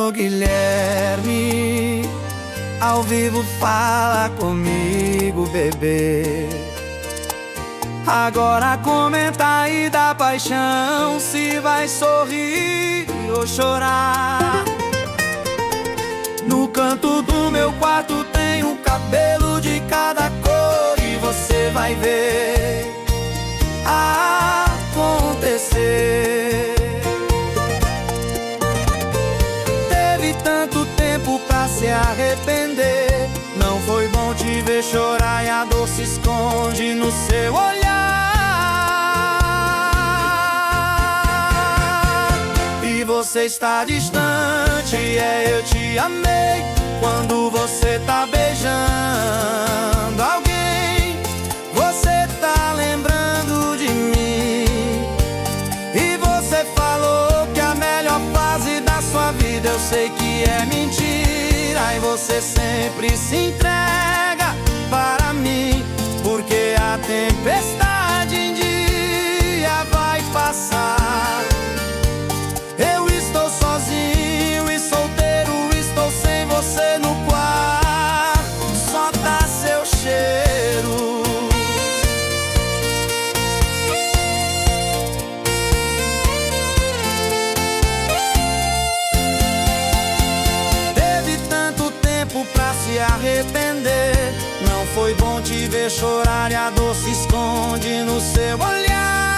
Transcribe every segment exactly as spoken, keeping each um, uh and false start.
Alô, Guilherme, ao vivo fala comigo, bebê. Agora comenta aí da paixão, se vai sorrir ou chorar. No canto do meu quarto tem um cabelo de cada cor e você vai ver acontecer. Teve tanto tempo pra se arrepender, não foi bom te ver chorar e a dor se esconde no seu olhar. E você está distante, é eu te amei. Quando você tá beijando alguém, você tá lembrando de mim. E você falou que a melhor fase da sua vida, eu sei que é mentira. E você sempre se entrega para mim, porque a tempestade um dia vai passar. Eu estou sozinho e solteiro, estou sem você no quarto, só tá seu cheiro. Teve tanto tempo pra se arrepender, não foi bom te ver chorar e a dor se esconde no seu olhar.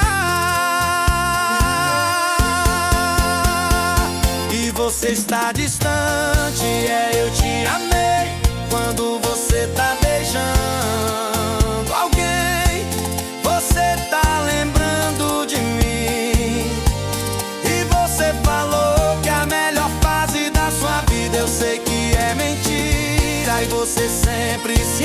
E você está distante, é eu te amei. Quando você tá beijando alguém, você tá lembrando de mim. E você falou que a melhor fase da sua vida, eu sei que é mentira. E você sempre se